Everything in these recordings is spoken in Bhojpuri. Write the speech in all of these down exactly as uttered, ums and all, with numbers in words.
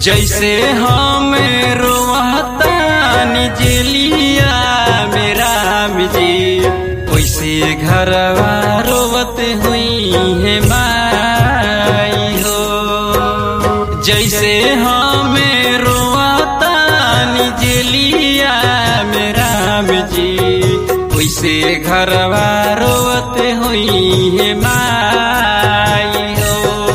जैसे हम रोवतानी जेलिया मेरा जी, वैसे घरवा रोवत हुई है माई हो। जैसे हम रोवतानी जेलिया मेरा जी, वैसे घरवा रोवत हुई है माई हो।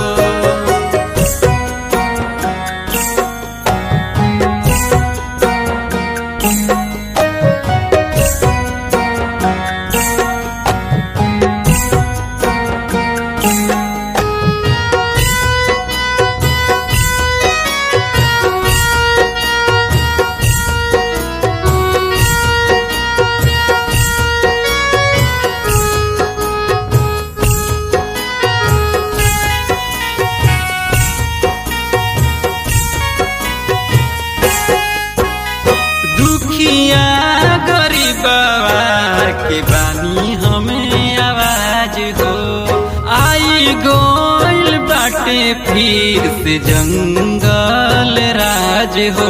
दुखिया गरीबवा के बानी हमें आवाज हो, आई गोइल बाटे फिर से जंगल राज हो।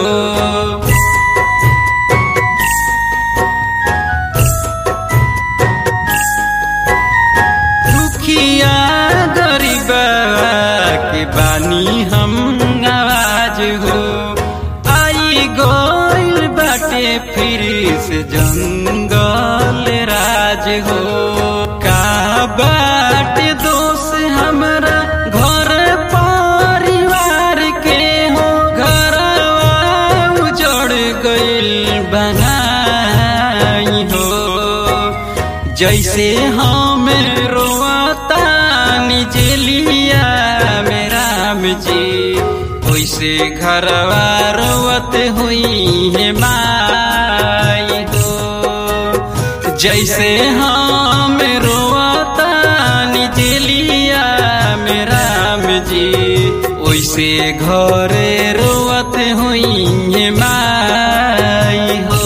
दुखिया गरीबवा के बानी हम आवाज हो, आई गोइल बाटे फिर से जंगल राज हो। का बाट दोष हमरा घर परिवार के हो, घरवा उजड़ गइल बनाई हो। जैसे हम रोवतानी जेलिया मेरा जी, वैसे घरवा रोवत हुई है माई हो। जैसे हम रोवतानी जेलिया मेरा जी, वैसे घरे रोवत हुई है माई हो।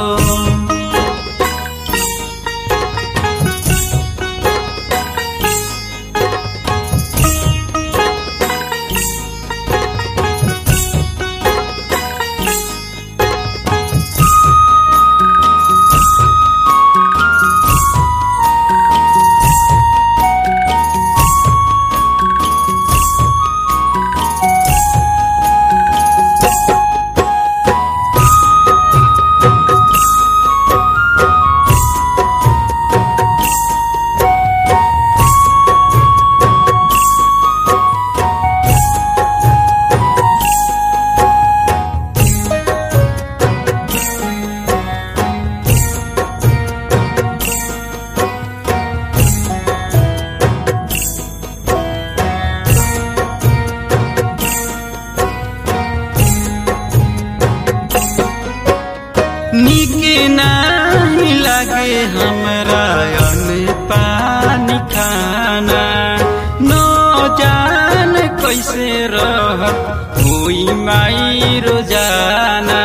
निक नहीं लगे हमरा अन्न पानी खाना, न जान कैसे रह होई माई रोजाना।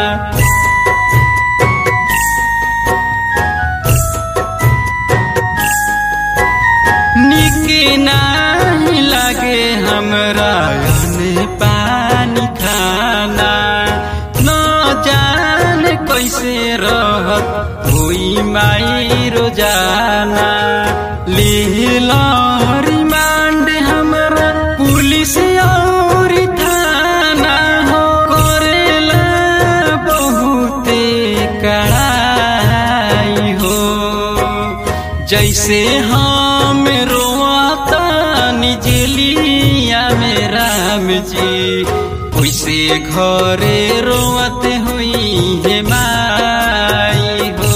निक नहीं लगे हमरा अन्न पानी खाना, कैसे रहत होई माई रोजाना। लीला रिमांड हमरा पुलिस और थाना हो, करेला बहुते कड़ाई हो। जैसे हम रोवतानी जेलिया मेरा जी, वैसे घरे रोवत हुई है माई हो।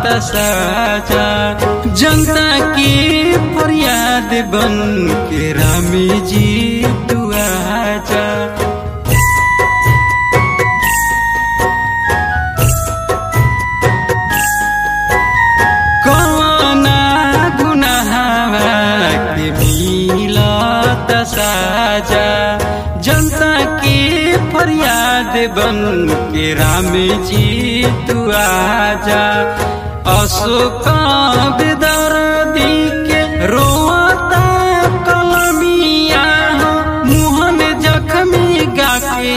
साजा जनता की फरियाद बन के राम जी तू आजा। कौना गुनाहवा के मिलत साजा जनता की फरियाद बन के राम जी तू आजा। अशोक बेदर्दी के रोता कलमिया मोहन जख्मी गाके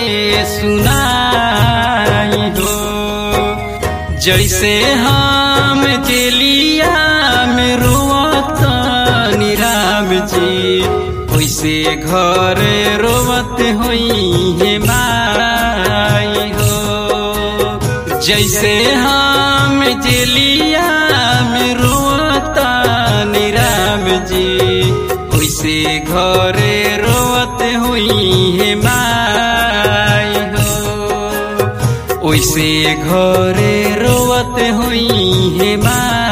सुनाई हो। जैसे हम जेलिया में रोता राम जी वैसे घर रोवत होई है माई हो। जैसे हम जेलिया में रोता राम जी वैसे घर रोवत होई है माई हो। वैसे घर रोवत होई है माई।